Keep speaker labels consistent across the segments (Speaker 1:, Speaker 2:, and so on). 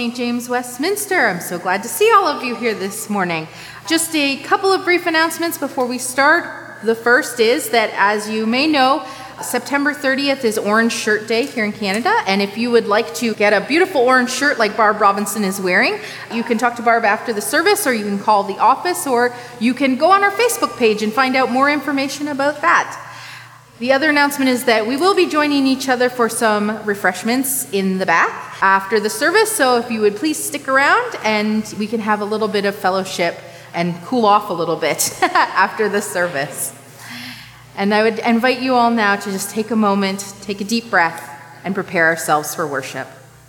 Speaker 1: St. James Westminster. I'm so glad to see all of you here this morning. Just a couple of brief announcements before we start. The first is that, as you may know, September 30th is Orange Shirt Day here in Canada, and if you would like to get a beautiful orange shirt like Barb Robinson is wearing, you can talk to Barb after the service, or you can call the office, or you can go on our Facebook page and find out more information about that. The other announcement is that we will be joining each other for some refreshments in the back after the service, so if you would please stick around and we can have a little bit of fellowship and cool off a little bit after the service. And I would invite you all now to just take a moment, take a deep breath, and prepare ourselves for worship.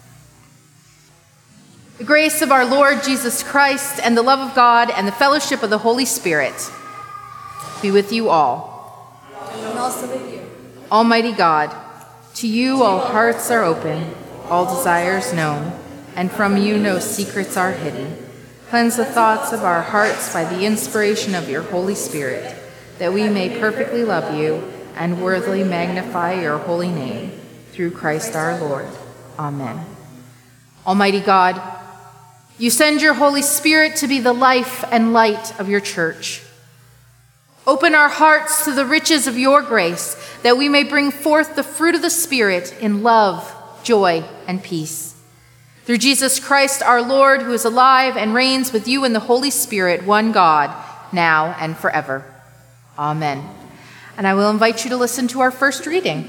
Speaker 1: The grace of our Lord Jesus Christ and the love of God and the fellowship of the Holy Spirit be with you all.
Speaker 2: And also with you.
Speaker 1: Almighty God, to you all hearts are open, all desires known, and from you no secrets are hidden. Cleanse the thoughts of our hearts by the inspiration of your Holy Spirit, that we may perfectly love you and worthily magnify your holy name, through Christ our Lord. Amen. Almighty God, you send your Holy Spirit to be the life and light of your church. Open our hearts to the riches of your grace, that we may bring forth the fruit of the Spirit in love, joy, and peace. Through Jesus Christ our Lord, who is alive and reigns with you in the Holy Spirit, one God, now and forever. Amen. And I will invite you to listen to our first reading.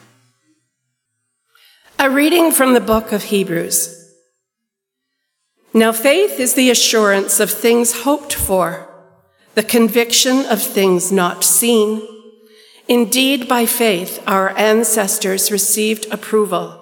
Speaker 3: A reading from the book of Hebrews. Now faith is the assurance of things hoped for, the conviction of things not seen. Indeed, by faith our ancestors received approval.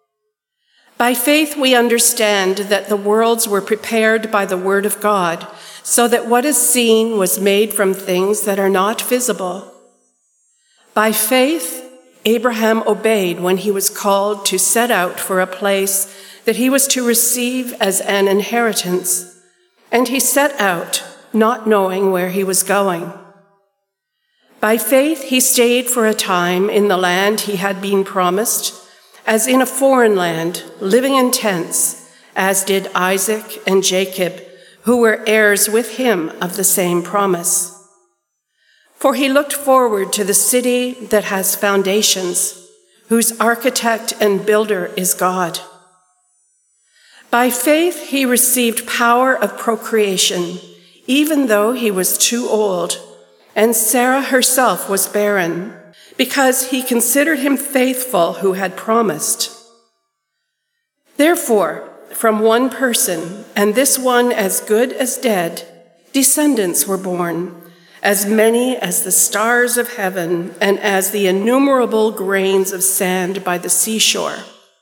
Speaker 3: By faith we understand that the worlds were prepared by the word of God, so that what is seen was made from things that are not visible. By faith, Abraham obeyed when he was called to set out for a place that he was to receive as an inheritance, and he set out, not knowing where he was going. By faith, he stayed for a time in the land he had been promised, as in a foreign land, living in tents, as did Isaac and Jacob, who were heirs with him of the same promise. For he looked forward to the city that has foundations, whose architect and builder is God. By faith he received power of procreation, even though he was too old, and Sarah herself was barren, because he considered him faithful who had promised. Therefore, from one person, and this one as good as dead, descendants were born, as many as the stars of heaven and as the innumerable grains of sand by the seashore.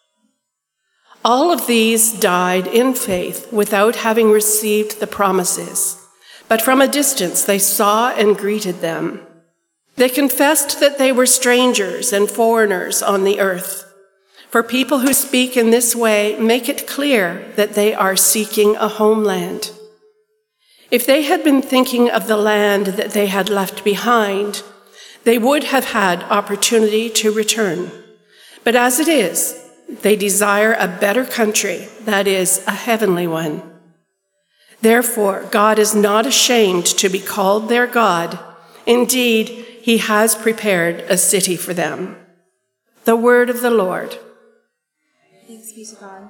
Speaker 3: All of these died in faith without having received the promises, but from a distance they saw and greeted them. They confessed that they were strangers and foreigners on the earth. For people who speak in this way make it clear that they are seeking a homeland. If they had been thinking of the land that they had left behind, they would have had opportunity to return. But as it is, they desire a better country, that is, a heavenly one. Therefore, God is not ashamed to be called their God. Indeed, he has prepared a city for them. The word of the Lord.
Speaker 2: Thanks be to God.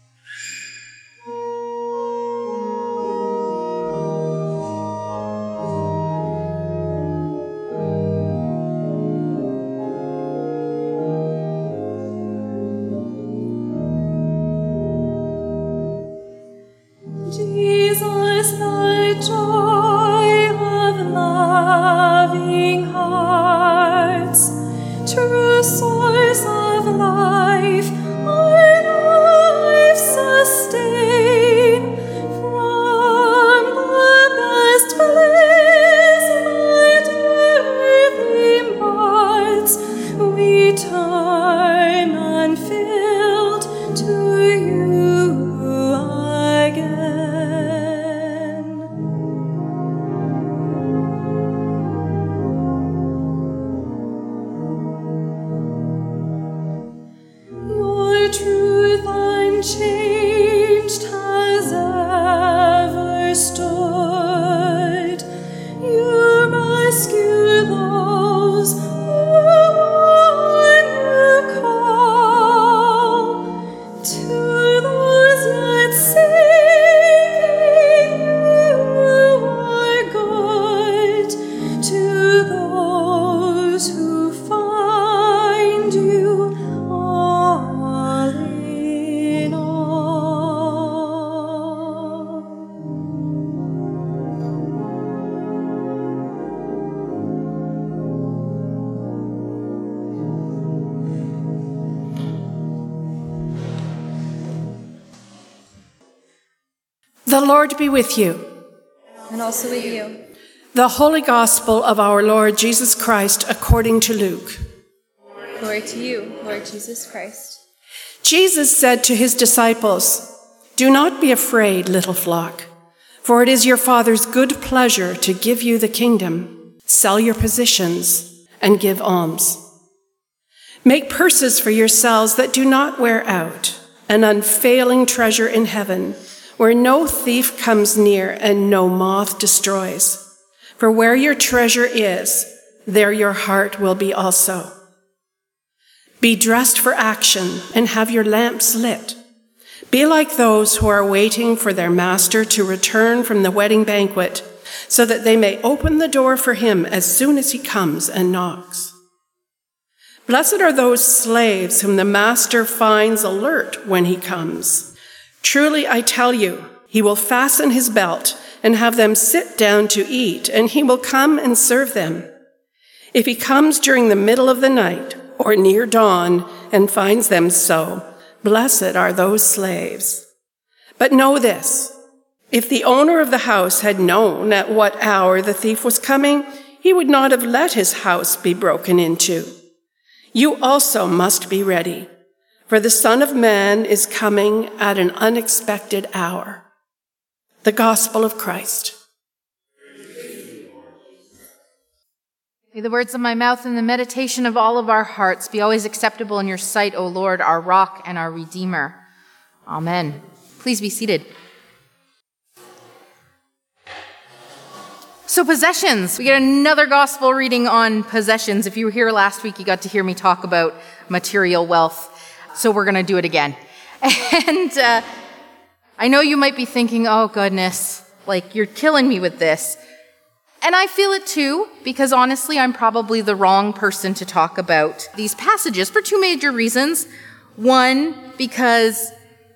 Speaker 4: Jesus, the joy of loving hearts, true source of life, our
Speaker 3: The Lord be with you.
Speaker 2: And also with you.
Speaker 3: The Holy Gospel of our Lord Jesus Christ according to Luke.
Speaker 2: Glory to you, Lord Jesus Christ.
Speaker 3: Jesus said to his disciples, "Do not be afraid, little flock, for it is your Father's good pleasure to give you the kingdom. Sell your possessions and give alms. Make purses for yourselves that do not wear out, an unfailing treasure in heaven, where no thief comes near and no moth destroys. For where your treasure is, there your heart will be also. Be dressed for action and have your lamps lit. Be like those who are waiting for their master to return from the wedding banquet, so that they may open the door for him as soon as he comes and knocks. Blessed are those slaves whom the master finds alert when he comes. Truly, I tell you, he will fasten his belt and have them sit down to eat, and he will come and serve them. If he comes during the middle of the night or near dawn and finds them so, blessed are those slaves. But know this, if the owner of the house had known at what hour the thief was coming, he would not have let his house be broken into. You also must be ready, for the Son of Man is coming at an unexpected hour." The Gospel of Christ.
Speaker 1: May the words of my mouth and the meditation of all of our hearts be always acceptable in your sight, O Lord, our rock and our Redeemer. Amen. Please be seated. So possessions. We get another gospel reading on possessions. If you were here last week, you got to hear me talk about material wealth. So we're going to do it again. And I know you might be thinking, oh goodness, like you're killing me with this. And I feel it too, because honestly, I'm probably the wrong person to talk about these passages for two major reasons. One, because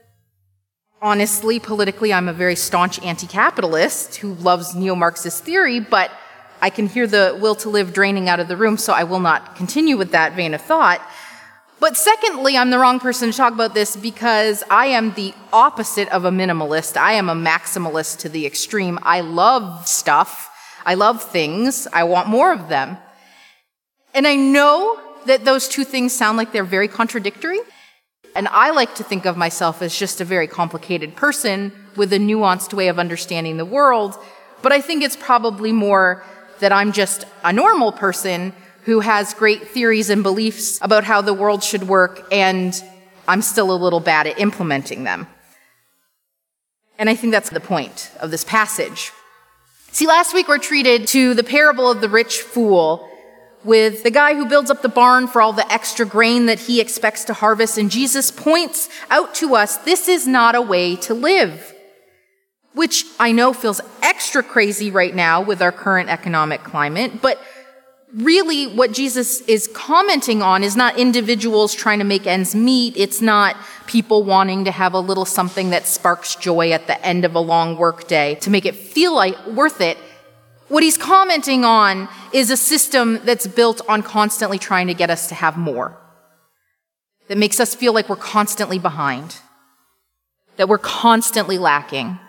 Speaker 1: honestly, politically, I'm a very staunch anti-capitalist who loves neo-Marxist theory, but I can hear the will to live draining out of the room, so I will not continue with that vein of thought. But secondly, I'm the wrong person to talk about this because I am the opposite of a minimalist. I am a maximalist to the extreme. I love stuff. I love things. I want more of them. And I know that those two things sound like they're very contradictory. And I like to think of myself as just a very complicated person with a nuanced way of understanding the world. But I think it's probably more that I'm just a normal person who has great theories and beliefs about how the world should work, and I'm still a little bad at implementing them. And I think that's the point of this passage. See, last week we're treated to the parable of the rich fool, with the guy who builds up the barn for all the extra grain that he expects to harvest, and Jesus points out to us, this is not a way to live. Which I know feels extra crazy right now with our current economic climate, but really what Jesus is commenting on is not individuals trying to make ends meet. It's not people wanting to have a little something that sparks joy at the end of a long workday to make it feel like worth it. What he's commenting on is a system that's built on constantly trying to get us to have more, that makes us feel like we're constantly behind, that we're constantly lacking.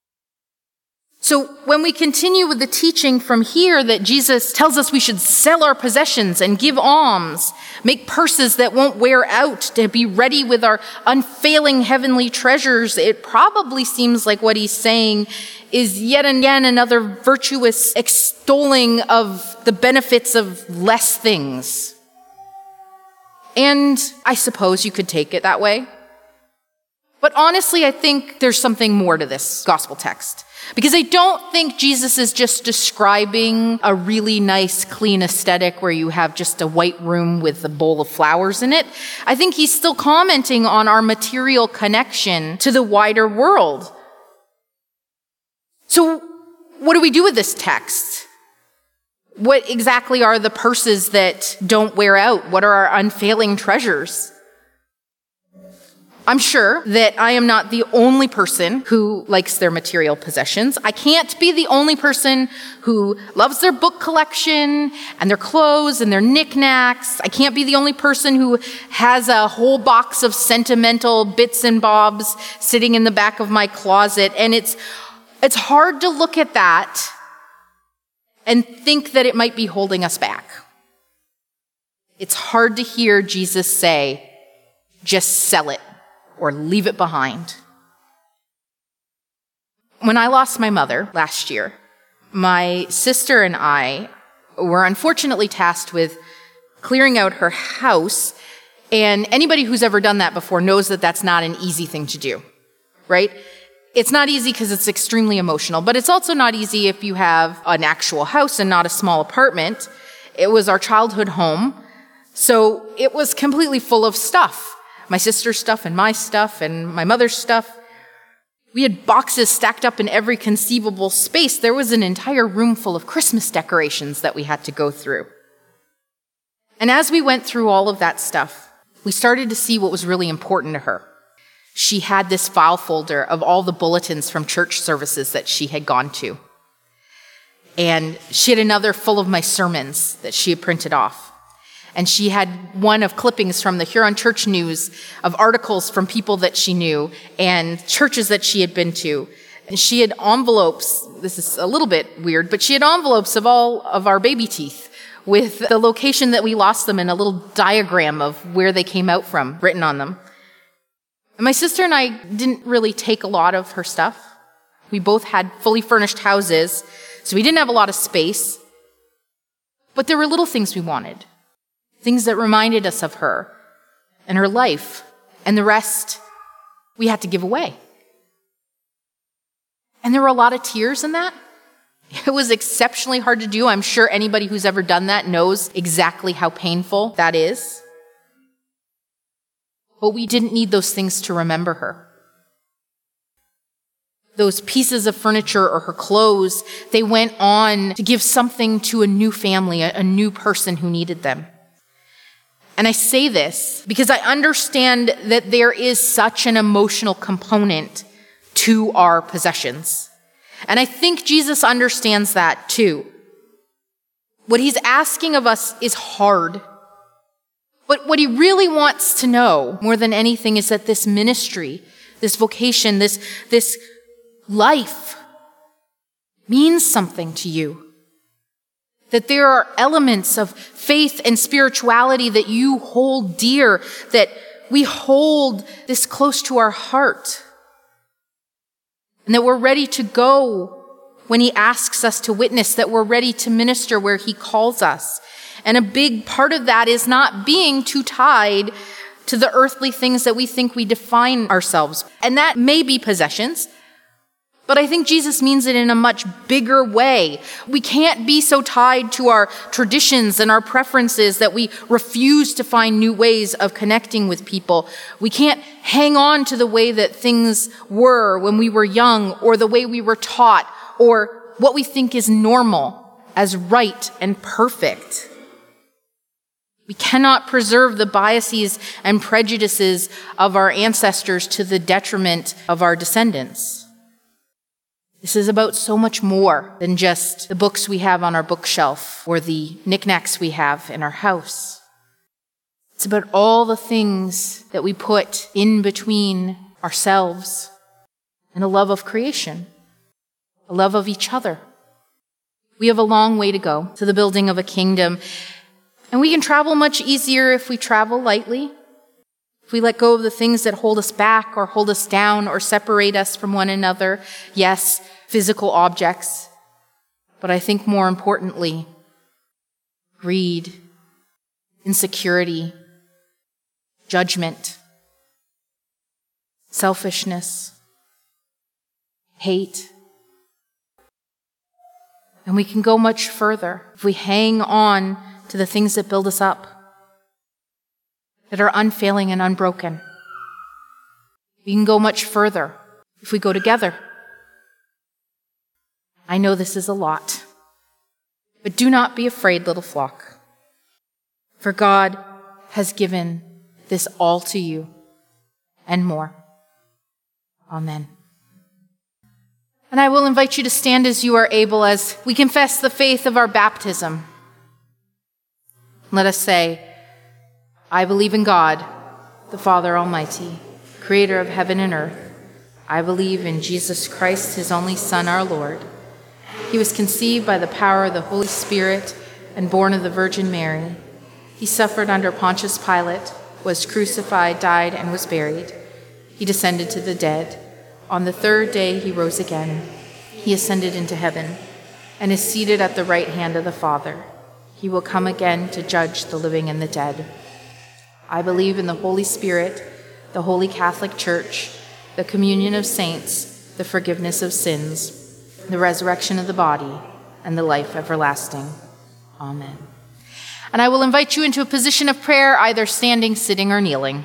Speaker 1: So when we continue with the teaching from here that Jesus tells us we should sell our possessions and give alms, make purses that won't wear out, to be ready with our unfailing heavenly treasures, it probably seems like what he's saying is yet again another virtuous extolling of the benefits of less things. And I suppose you could take it that way. But honestly, I think there's something more to this gospel text. Because I don't think Jesus is just describing a really nice, clean aesthetic where you have just a white room with a bowl of flowers in it. I think he's still commenting on our material connection to the wider world. So what do we do with this text? What exactly are the purses that don't wear out? What are our unfailing treasures? I'm sure that I am not the only person who likes their material possessions. I can't be the only person who loves their book collection and their clothes and their knickknacks. I can't be the only person who has a whole box of sentimental bits and bobs sitting in the back of my closet. And it's hard to look at that and think that it might be holding us back. It's hard to hear Jesus say, just sell it or leave it behind. When I lost my mother last year, my sister and I were unfortunately tasked with clearing out her house, and anybody who's ever done that before knows that that's not an easy thing to do, right? It's not easy because it's extremely emotional, but it's also not easy if you have an actual house and not a small apartment. It was our childhood home, so it was completely full of stuff. My sister's stuff and my mother's stuff. We had boxes stacked up in every conceivable space. There was an entire room full of Christmas decorations that we had to go through. And as we went through all of that stuff, we started to see what was really important to her. She had this file folder of all the bulletins from church services that she had gone to. And she had another full of my sermons that she had printed off. And she had one of clippings from the Huron Church News of articles from people that she knew and churches that she had been to. And she had envelopes, this is a little bit weird, but she had envelopes of all of our baby teeth with the location that we lost them and a little diagram of where they came out from written on them. And my sister and I didn't really take a lot of her stuff. We both had fully furnished houses, so we didn't have a lot of space. But there were little things we wanted. Things that reminded us of her and her life, and the rest we had to give away. And there were a lot of tears in that. It was exceptionally hard to do. I'm sure anybody who's ever done that knows exactly how painful that is. But we didn't need those things to remember her. Those pieces of furniture or her clothes, they went on to give something to a new family, a new person who needed them. And I say this because I understand that there is such an emotional component to our possessions. And I think Jesus understands that too. What he's asking of us is hard. But what he really wants to know more than anything is that this ministry, this vocation, this life means something to you. That there are elements of faith and spirituality that you hold dear, that we hold this close to our heart. And that we're ready to go when he asks us to witness, that we're ready to minister where he calls us. And a big part of that is not being too tied to the earthly things that we think we define ourselves. And that may be possessions. But I think Jesus means it in a much bigger way. We can't be so tied to our traditions and our preferences that we refuse to find new ways of connecting with people. We can't hang on to the way that things were when we were young, or the way we were taught, or what we think is normal as right and perfect. We cannot preserve the biases and prejudices of our ancestors to the detriment of our descendants. This is about so much more than just the books we have on our bookshelf or the knickknacks we have in our house. It's about all the things that we put in between ourselves and a love of creation, a love of each other. We have a long way to go to the building of a kingdom, and we can travel much easier if we travel lightly. If we let go of the things that hold us back or hold us down or separate us from one another. Yes, physical objects, but I think more importantly, greed, insecurity, judgment, selfishness, hate. And we can go much further if we hang on to the things that build us up, that are unfailing and unbroken. We can go much further if we go together. I know this is a lot, but do not be afraid, little flock, for God has given this all to you, and more. Amen. And I will invite you to stand as you are able as we confess the faith of our baptism. Let us say, I believe in God, the Father Almighty, creator of heaven and earth. I believe in Jesus Christ, his only Son, our Lord. He was conceived by the power of the Holy Spirit and born of the Virgin Mary. He suffered under Pontius Pilate, was crucified, died, and was buried. He descended to the dead. On the third day he rose again. He ascended into heaven and is seated at the right hand of the Father. He will come again to judge the living and the dead. I believe in the Holy Spirit, the Holy Catholic Church, the communion of saints, the forgiveness of sins, the resurrection of the body, and the life everlasting. Amen. And I will invite you into a position of prayer, either standing, sitting, or kneeling.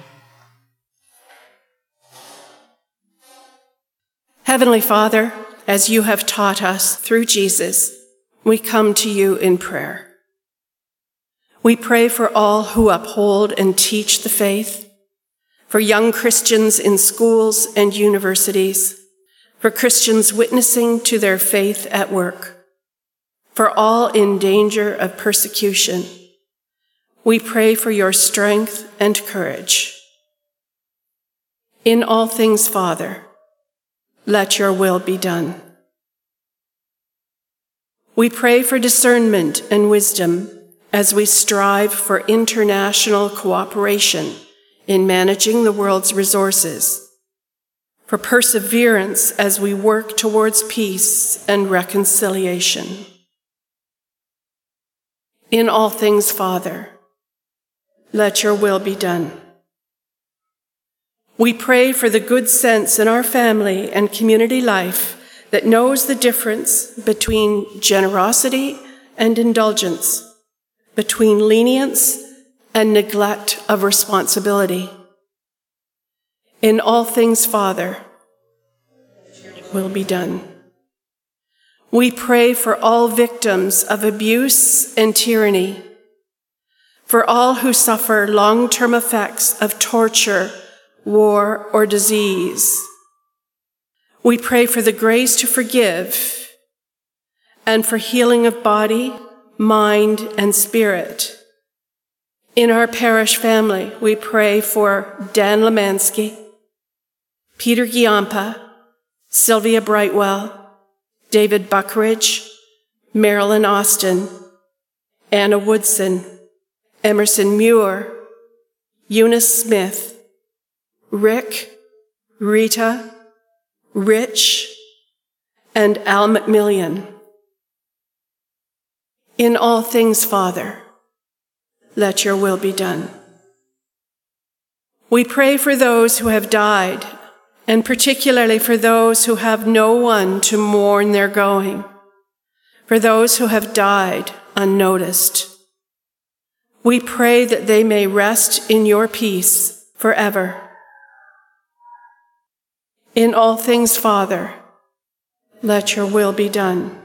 Speaker 3: Heavenly Father, as you have taught us through Jesus, we come to you in prayer. We pray for all who uphold and teach the faith, for young Christians in schools and universities, for Christians witnessing to their faith at work, for all in danger of persecution. We pray for your strength and courage. In all things, Father, let your will be done. We pray for discernment and wisdom as we strive for international cooperation in managing the world's resources, for perseverance as we work towards peace and reconciliation. In all things, Father, let your will be done. We pray for the good sense in our family and community life that knows the difference between generosity and indulgence, between lenience and neglect of responsibility. In all things, Father, it will be done. We pray for all victims of abuse and tyranny, for all who suffer long-term effects of torture, war, or disease. We pray for the grace to forgive and for healing of body, mind, and spirit. In our parish family, we pray for Dan Lemansky, Peter Giampa, Sylvia Brightwell, David Buckridge, Marilyn Austin, Anna Woodson, Emerson Muir, Eunice Smith, Rick, Rita, Rich, and Al McMillian. In all things, Father, let your will be done. We pray for those who have died, and particularly for those who have no one to mourn their going, for those who have died unnoticed. We pray that they may rest in your peace forever. In all things, Father, let your will be done.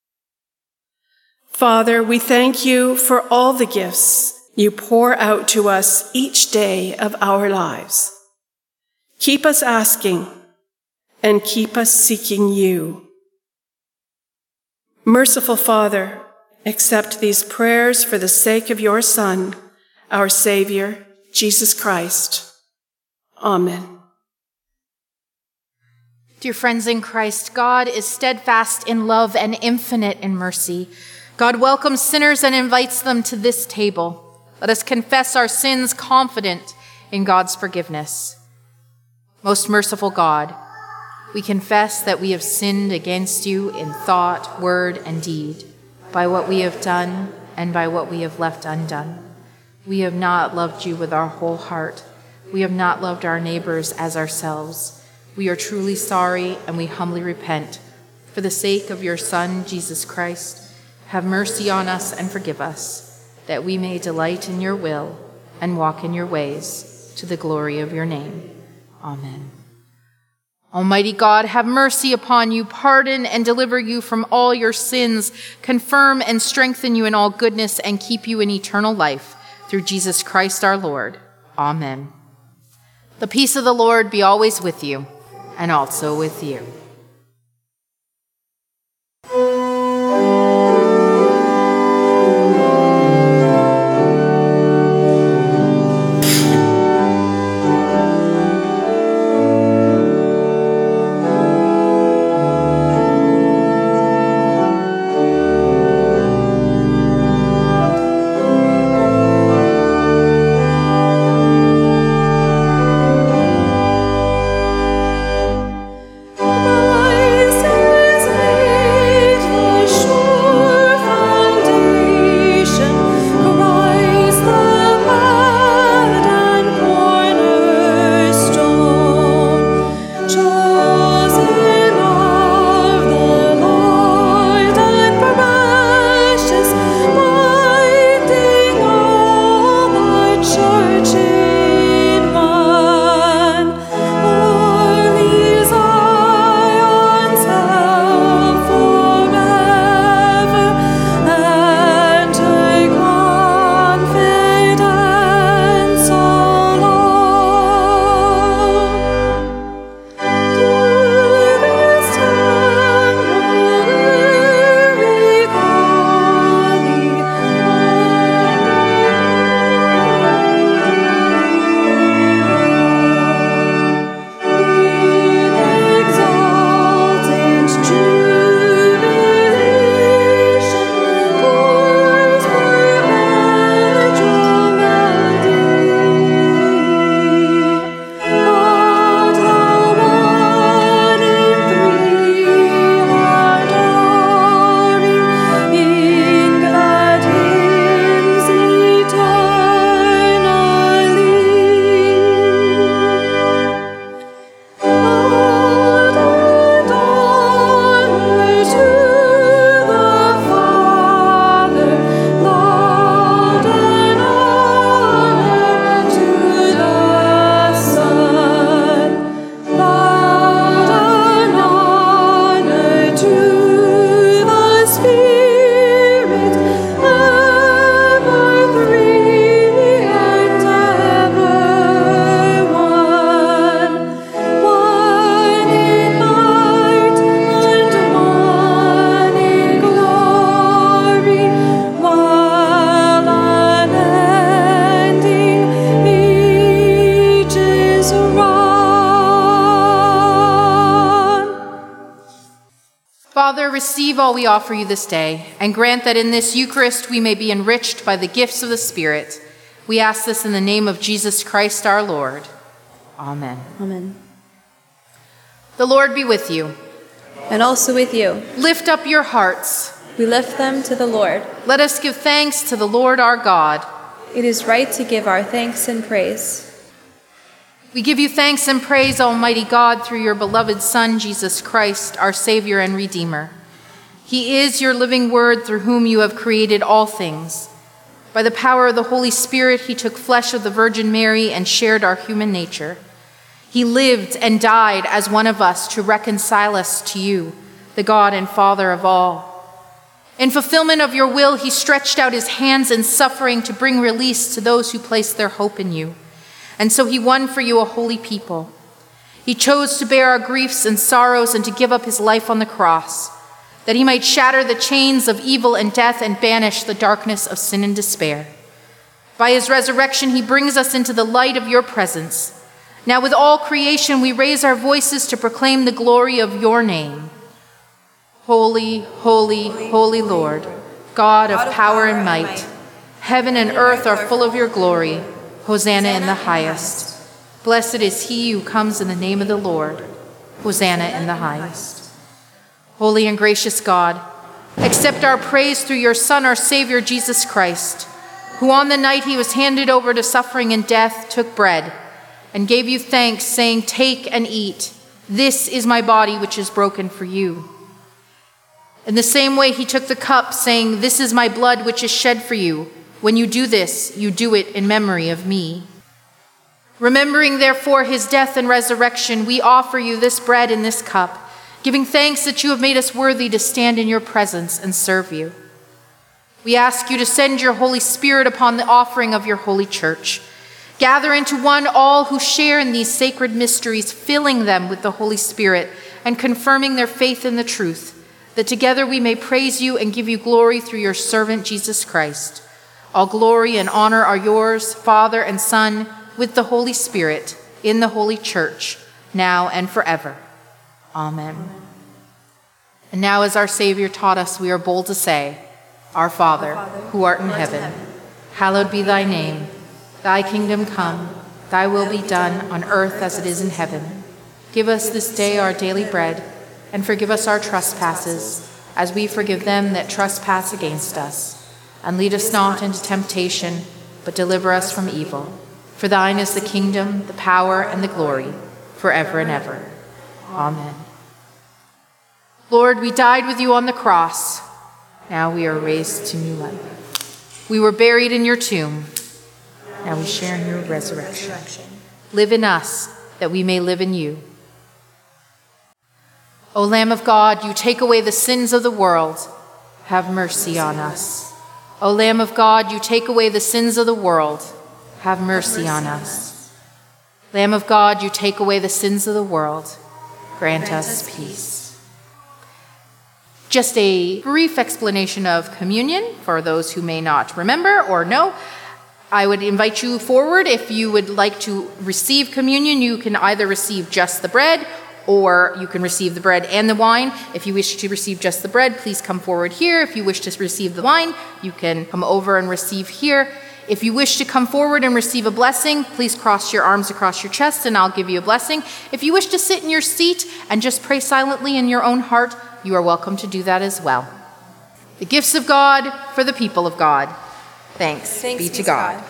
Speaker 3: Father, we thank you for all the gifts you pour out to us each day of our lives. Keep us asking and keep us seeking you. Merciful Father, accept these prayers for the sake of your Son, our Savior, Jesus Christ. Amen.
Speaker 1: Dear friends in Christ, God is steadfast in love and infinite in mercy. God welcomes sinners and invites them to this table. Let us confess our sins confident in God's forgiveness. Most merciful God, we confess that we have sinned against you in thought, word, and deed, by what we have done and by what we have left undone. We have not loved you with our whole heart. We have not loved our neighbors as ourselves. We are truly sorry and we humbly repent. For the sake of your Son, Jesus Christ, have mercy on us and forgive us, that we may delight in your will and walk in your ways, to the glory of your name. Amen. Almighty God, have mercy upon you, pardon and deliver you from all your sins, confirm and strengthen you in all goodness, and keep you in eternal life, through Jesus Christ our Lord. Amen. The peace of the Lord be always with you, and also with you. Father, receive all we offer you this day, and grant that in this Eucharist we may be enriched by the gifts of the Spirit. We ask this in the name of Jesus Christ our Lord. Amen.
Speaker 2: Amen.
Speaker 1: The Lord be with you.
Speaker 2: And also with you.
Speaker 1: Lift up your hearts.
Speaker 2: We lift them to the Lord.
Speaker 1: Let us give thanks to the Lord our God.
Speaker 2: It is right to give our thanks and praise.
Speaker 1: We give you thanks and praise, Almighty God, through your beloved Son, Jesus Christ, our Savior and Redeemer. He is your living word through whom you have created all things. By the power of the Holy Spirit, he took flesh of the Virgin Mary and shared our human nature. He lived and died as one of us to reconcile us to you, the God and Father of all. In fulfillment of your will, he stretched out his hands in suffering to bring release to those who place their hope in you. And so he won for you a holy people. He chose to bear our griefs and sorrows and to give up his life on the cross, that he might shatter the chains of evil and death and banish the darkness of sin and despair. By his resurrection, he brings us into the light of your presence. Now with all creation, we raise our voices to proclaim the glory of your name. Holy, holy, holy Lord, God of power and might, heaven and earth are full of your glory. Hosanna in the highest. Blessed is he who comes in the name of the Lord. Hosanna in the highest. Holy and gracious God, accept our praise through your Son, our Savior, Jesus Christ, who on the night he was handed over to suffering and death took bread and gave you thanks, saying, "Take and eat. This is my body which is broken for you." In the same way he took the cup, saying, "This is my blood which is shed for you. When you do this, you do it in memory of me." Remembering, therefore, his death and resurrection, we offer you this bread and this cup, giving thanks that you have made us worthy to stand in your presence and serve you. We ask you to send your Holy Spirit upon the offering of your holy church, Gather into one all who share in these sacred mysteries, filling them with the Holy Spirit and confirming their faith in the truth, that together we may praise you and give you glory through your servant Jesus Christ. All glory and honor are yours, Father and Son, with the Holy Spirit, in the Holy Church, now and forever. Amen. And now, as our Savior taught us, we are bold to say, Our Father, who art in heaven, hallowed be thy name. Thy kingdom come, thy will be done on earth as it is in heaven. Give us this day our daily bread, and forgive us our trespasses, as we forgive them that trespass against us. And lead us not into temptation, but deliver us from evil. For thine is the kingdom, the power, and the glory, forever and ever. Amen. Lord, we died with you on the cross. Now we are raised to new life. We were buried in your tomb. Now we share in your resurrection. Live in us, that we may live in you. O Lamb of God, you take away the sins of the world. Have mercy on us. O Lamb of God, you take away the sins of the world. Have mercy on us. Lamb of God, you take away the sins of the world. Grant us peace. Just a brief explanation of communion for those who may not remember or know. I would invite you forward. If you would like to receive communion, you can either receive just the bread or you can receive the bread and the wine. If you wish to receive just the bread, please come forward here. If you wish to receive the wine, you can come over and receive here. If you wish to come forward and receive a blessing, please cross your arms across your chest and I'll give you a blessing. If you wish to sit in your seat and just pray silently in your own heart, you are welcome to do that as well. The gifts of God for the people of God. Thanks be to God.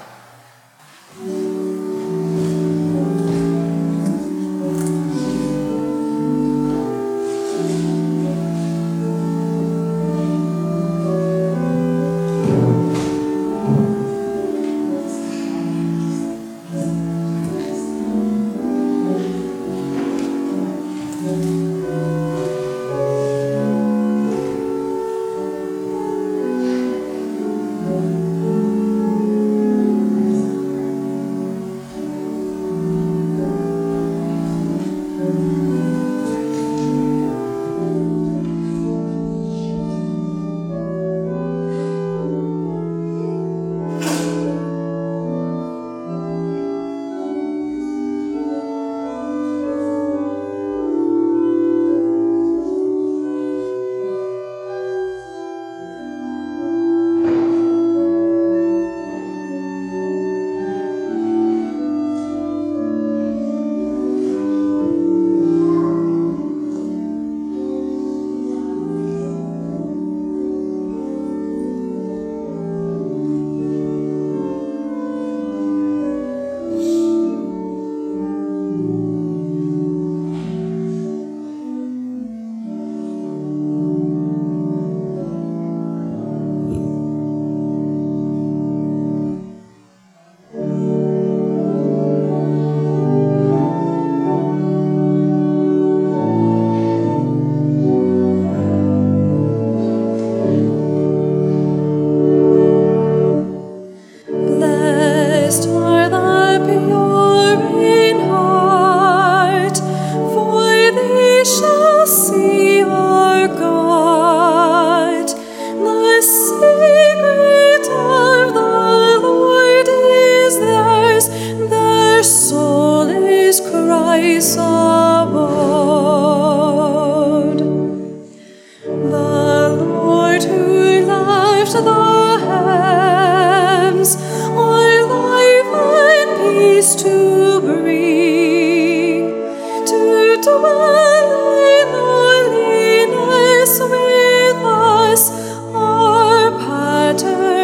Speaker 4: Our Pater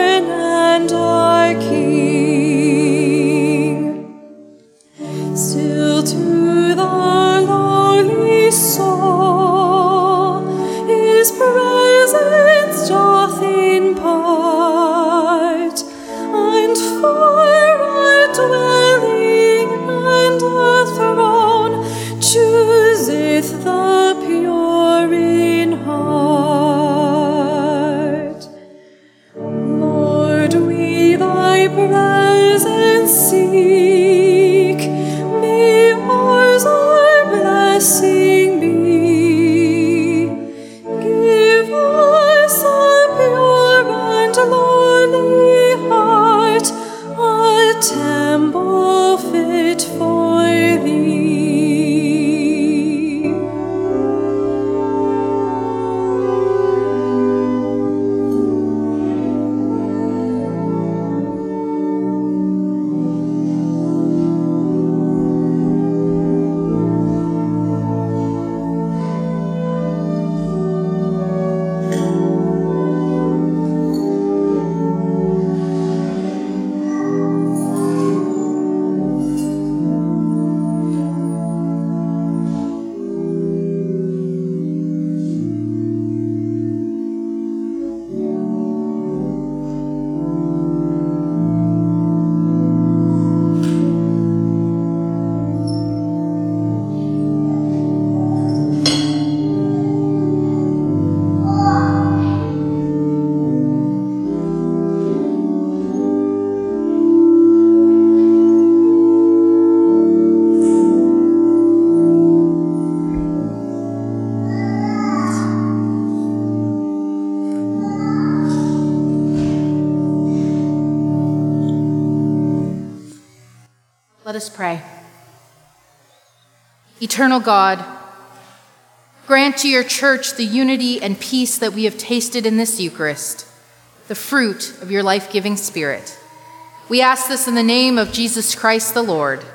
Speaker 1: Let us pray. Eternal God, grant to your church the unity and peace that we have tasted in this Eucharist, the fruit of your life-giving Spirit. We ask this in the name of Jesus Christ the Lord.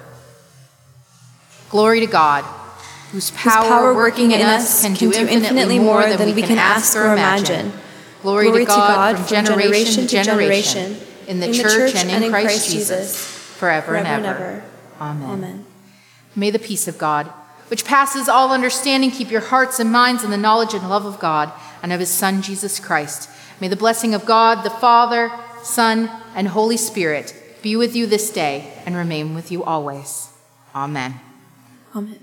Speaker 1: Glory to God, whose power working in us can do infinitely more than we can ask or imagine. Glory to God from generation to generation, in the church and in Christ Jesus, forever and ever. Amen. May the peace of God, which passes all understanding, keep your hearts and minds in the knowledge and love of God and of his Son, Jesus Christ. May the blessing of God, the Father, Son, and Holy Spirit be with you this day and remain with you always. Amen.
Speaker 2: Amen.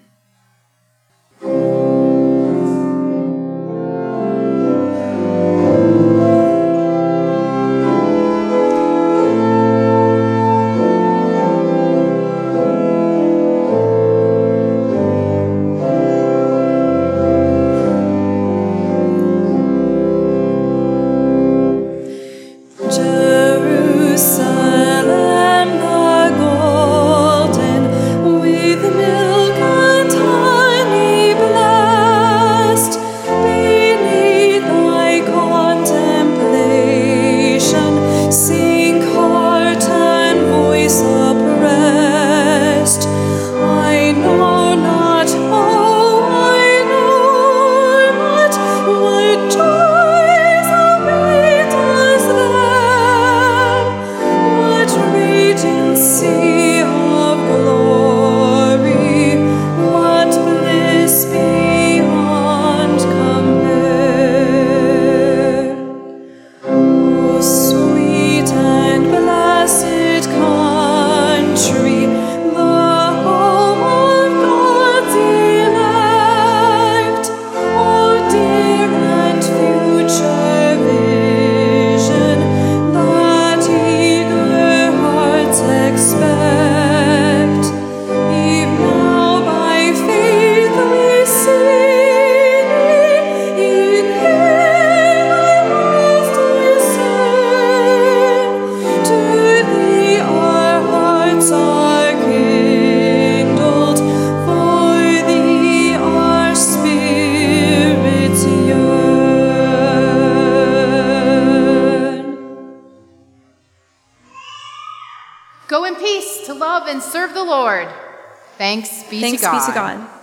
Speaker 1: Go in peace to love and serve the Lord. Thanks be to God.